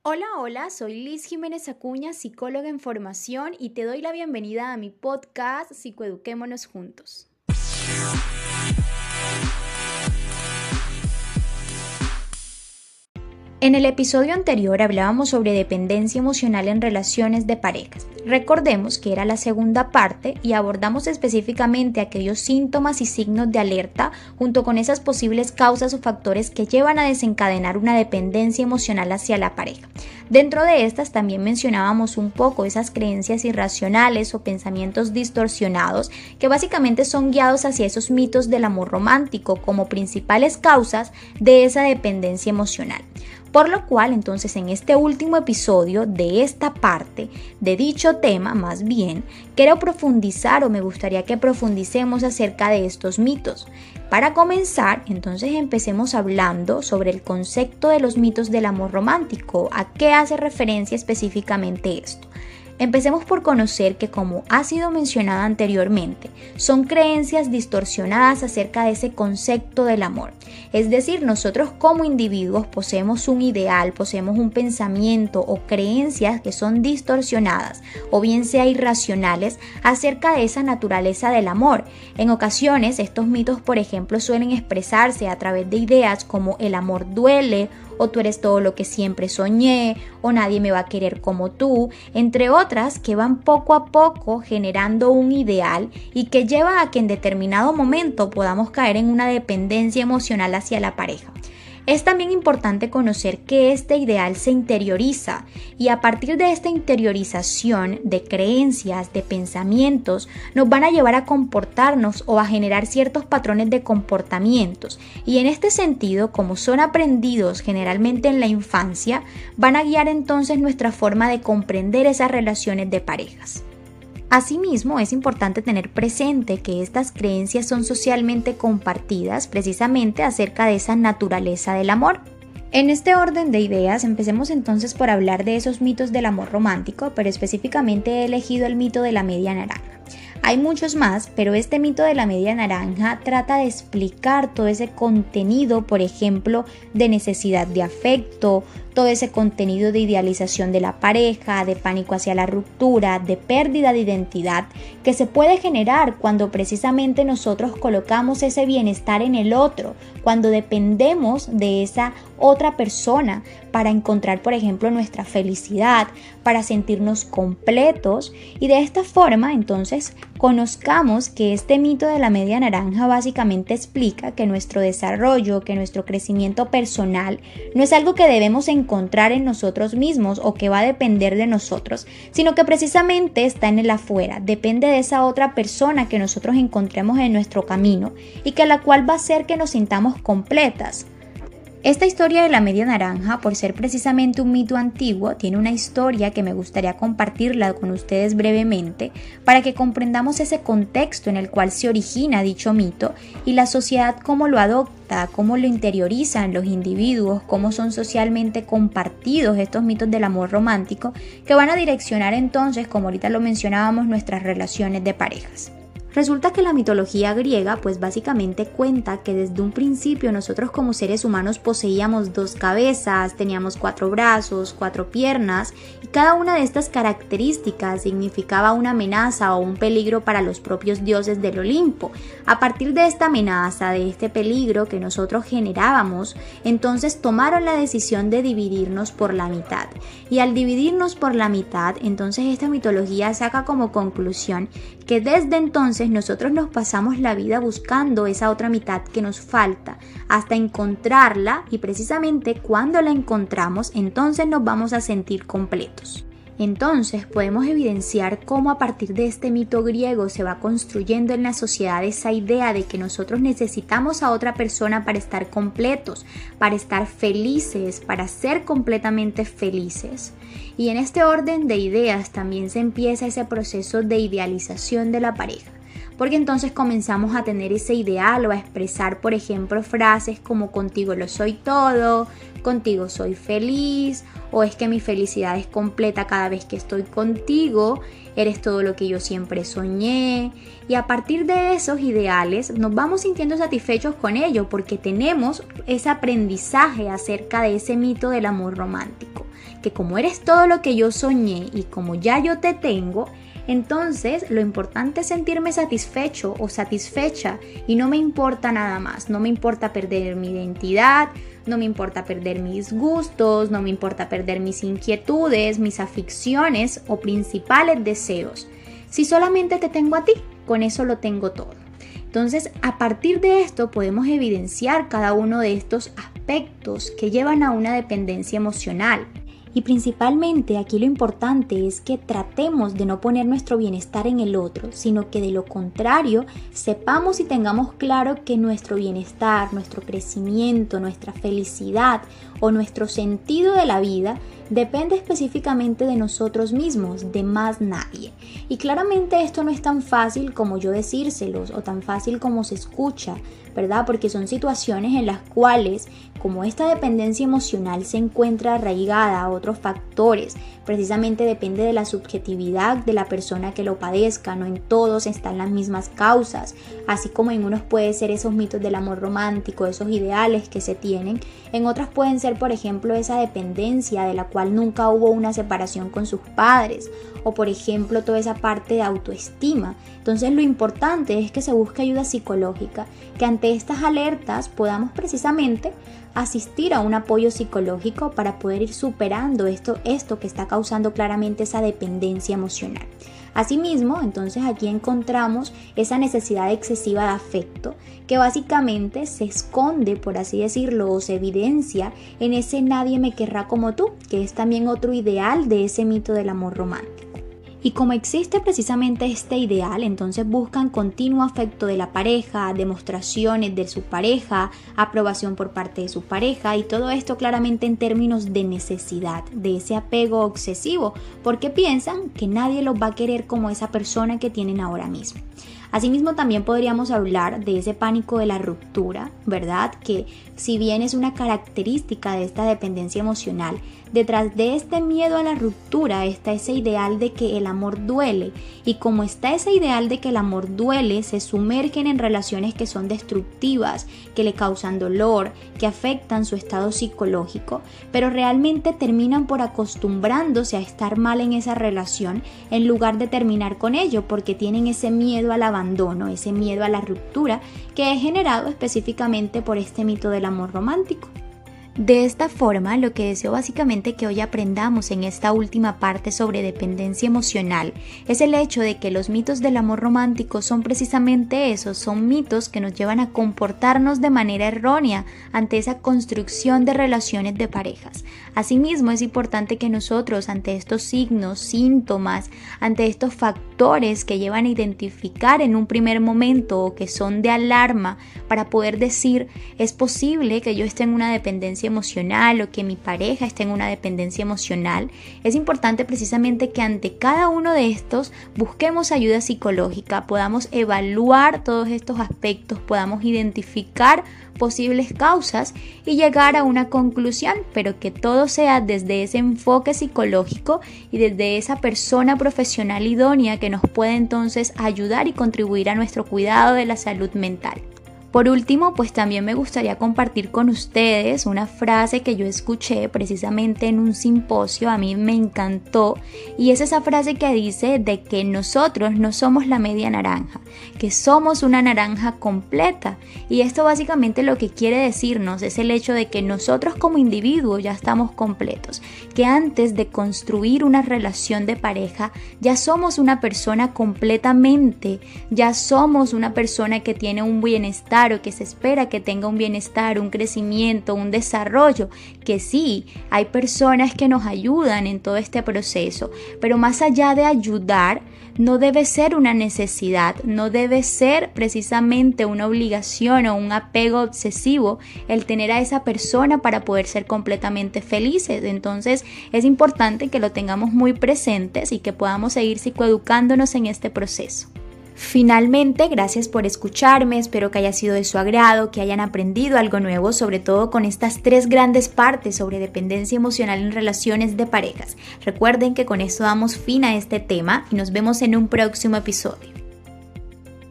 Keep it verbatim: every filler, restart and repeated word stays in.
Hola, hola, soy Liz Jiménez Acuña, psicóloga en formación y te doy la bienvenida a mi podcast Psicoeduquémonos Juntos. En el episodio anterior hablábamos sobre dependencia emocional en relaciones de parejas. Recordemos que era la segunda parte y abordamos específicamente aquellos síntomas y signos de alerta junto con esas posibles causas o factores que llevan a desencadenar una dependencia emocional hacia la pareja. Dentro de estas también mencionábamos un poco esas creencias irracionales o pensamientos distorsionados que básicamente son guiados hacia esos mitos del amor romántico como principales causas de esa dependencia emocional. Por lo cual, entonces, en este último episodio de esta parte de dicho tema, más bien, quiero profundizar o me gustaría que profundicemos acerca de estos mitos. Para comenzar, entonces empecemos hablando sobre el concepto de los mitos del amor romántico. ¿A qué hace referencia específicamente esto? Empecemos por conocer que, como ha sido mencionado anteriormente, son creencias distorsionadas acerca de ese concepto del amor. Es decir, nosotros como individuos poseemos un ideal, poseemos un pensamiento o creencias que son distorsionadas o bien sea irracionales acerca de esa naturaleza del amor. En ocasiones, estos mitos, por ejemplo, suelen expresarse a través de ideas como el amor duele, o tú eres todo lo que siempre soñé, o nadie me va a querer como tú, entre otras que van poco a poco generando un ideal y que lleva a que en determinado momento podamos caer en una dependencia emocional hacia la pareja. Es también importante conocer que este ideal se interioriza y a partir de esta interiorización de creencias, de pensamientos, nos van a llevar a comportarnos o a generar ciertos patrones de comportamientos. Y en este sentido, como son aprendidos generalmente en la infancia, van a guiar entonces nuestra forma de comprender esas relaciones de parejas. Asimismo, es importante tener presente que estas creencias son socialmente compartidas precisamente acerca de esa naturaleza del amor. En este orden de ideas, empecemos entonces por hablar de esos mitos del amor romántico, pero específicamente he elegido el mito de la media naranja. Hay muchos más, pero este mito de la media naranja trata de explicar todo ese contenido, por ejemplo, de necesidad de afecto, todo ese contenido de idealización de la pareja, de pánico hacia la ruptura, de pérdida de identidad, que se puede generar cuando precisamente nosotros colocamos ese bienestar en el otro, cuando dependemos de esa otra persona para encontrar, por ejemplo, nuestra felicidad, para sentirnos completos y de esta forma, entonces, conozcamos que este mito de la media naranja básicamente explica que nuestro desarrollo, que nuestro crecimiento personal no es algo que debemos encontrar en nosotros mismos o que va a depender de nosotros, sino que precisamente está en el afuera, depende de esa otra persona que nosotros encontremos en nuestro camino y que la cual va a hacer que nos sintamos completas. Esta historia de la media naranja, por ser precisamente un mito antiguo, tiene una historia que me gustaría compartirla con ustedes brevemente para que comprendamos ese contexto en el cual se origina dicho mito y la sociedad cómo lo adopta, cómo lo interiorizan los individuos, cómo son socialmente compartidos estos mitos del amor romántico que van a direccionar entonces, como ahorita lo mencionábamos, nuestras relaciones de parejas. Resulta que la mitología griega pues básicamente cuenta que desde un principio nosotros como seres humanos poseíamos dos cabezas, teníamos cuatro brazos, cuatro piernas y cada una de estas características significaba una amenaza o un peligro para los propios dioses del Olimpo. A partir de esta amenaza, de este peligro que nosotros generábamos, entonces tomaron la decisión de dividirnos por la mitad. Y al dividirnos por la mitad, entonces esta mitología saca como conclusión que desde entonces nosotros nos pasamos la vida buscando esa otra mitad que nos falta hasta encontrarla y precisamente cuando la encontramos entonces nos vamos a sentir completos. Entonces podemos evidenciar cómo a partir de este mito griego se va construyendo en la sociedad esa idea de que nosotros necesitamos a otra persona para estar completos, para estar felices, para ser completamente felices. Y en este orden de ideas también se empieza ese proceso de idealización de la pareja. Porque entonces comenzamos a tener ese ideal o a expresar, por ejemplo, frases como contigo lo soy todo, contigo soy feliz, o es que mi felicidad es completa cada vez que estoy contigo, eres todo lo que yo siempre soñé. Y a partir de esos ideales nos vamos sintiendo satisfechos con ello porque tenemos ese aprendizaje acerca de ese mito del amor romántico. que como eres todo lo que yo soñé y como ya yo te tengo, entonces lo importante es sentirme satisfecho o satisfecha y no me importa nada más, no me importa perder mi identidad, no me importa perder mis gustos, no me importa perder mis inquietudes, mis aficiones o principales deseos. Si solamente te tengo a ti, con eso lo tengo todo. Entonces, a partir de esto podemos evidenciar cada uno de estos aspectos que llevan a una dependencia emocional. Y principalmente aquí lo importante es que tratemos de no poner nuestro bienestar en el otro, sino que de lo contrario sepamos y tengamos claro que nuestro bienestar, nuestro crecimiento, nuestra felicidad o nuestro sentido de la vida depende específicamente de nosotros mismos, de más nadie. Y claramente esto no es tan fácil como yo decírselos o tan fácil como se escucha, ¿verdad? Porque son situaciones en las cuales, como esta dependencia emocional se encuentra arraigada a otros factores, precisamente depende de la subjetividad de la persona que lo padezca, no en todos están las mismas causas, así como en unos puede ser esos mitos del amor romántico, esos ideales que se tienen, en otras pueden ser, por ejemplo, esa dependencia de la cual nunca hubo una separación con sus padres, o por ejemplo toda esa parte de autoestima. Entonces lo importante es que se busque ayuda psicológica, que ante estas alertas podamos precisamente asistir a un apoyo psicológico para poder ir superando esto, esto que está causando claramente esa dependencia emocional. Asimismo, entonces aquí encontramos esa necesidad excesiva de afecto que básicamente se esconde, por así decirlo, o se evidencia en ese nadie me querrá como tú, que es también otro ideal de ese mito del amor romántico. Y como existe precisamente este ideal, entonces buscan continuo afecto de la pareja, demostraciones de su pareja, aprobación por parte de su pareja y todo esto claramente en términos de necesidad, de ese apego obsesivo, porque piensan que nadie los va a querer como esa persona que tienen ahora mismo. Asimismo, también podríamos hablar de ese pánico de la ruptura, ¿verdad? Que si bien es una característica de esta dependencia emocional, detrás de este miedo a la ruptura está ese ideal de que el amor duele. Y como está ese ideal de que el amor duele, se sumergen en relaciones que son destructivas, que le causan dolor, que afectan su estado psicológico, pero realmente terminan por acostumbrándose a estar mal en esa relación en lugar de terminar con ello, porque tienen ese miedo al abandono, ese miedo a la ruptura que es generado específicamente por este mito del amor romántico. De esta forma, lo que deseo básicamente que hoy aprendamos en esta última parte sobre dependencia emocional es el hecho de que los mitos del amor romántico son precisamente esos, son mitos que nos llevan a comportarnos de manera errónea ante esa construcción de relaciones de parejas. Asimismo, es importante que nosotros ante estos signos, síntomas, ante estos factores que llevan a identificar en un primer momento o que son de alarma para poder decir es posible que yo esté en una dependencia emocional o que mi pareja esté en una dependencia emocional, es importante precisamente que ante cada uno de estos busquemos ayuda psicológica, podamos evaluar todos estos aspectos, podamos identificar posibles causas y llegar a una conclusión, pero que todo sea desde ese enfoque psicológico y desde esa persona profesional idónea que nos puede entonces ayudar y contribuir a nuestro cuidado de la salud mental. Por último, pues también me gustaría compartir con ustedes una frase que yo escuché precisamente en un simposio, a mí me encantó, y es esa frase que dice de que nosotros no somos la media naranja, que somos una naranja completa, y esto básicamente lo que quiere decirnos es el hecho de que nosotros como individuos ya estamos completos, que antes de construir una relación de pareja ya somos una persona completamente, ya somos una persona que tiene un bienestar o que se espera que tenga un bienestar, un crecimiento, un desarrollo, que sí, hay personas que nos ayudan en todo este proceso, pero más allá de ayudar, no debe ser una necesidad, no debe ser precisamente una obligación o un apego obsesivo el tener a esa persona para poder ser completamente felices. Entonces es importante que lo tengamos muy presentes y que podamos seguir psicoeducándonos en este proceso. Finalmente, gracias por escucharme, espero que haya sido de su agrado, que hayan aprendido algo nuevo, sobre todo con estas tres grandes partes sobre dependencia emocional en relaciones de parejas. Recuerden que con esto damos fin a este tema y nos vemos en un próximo episodio.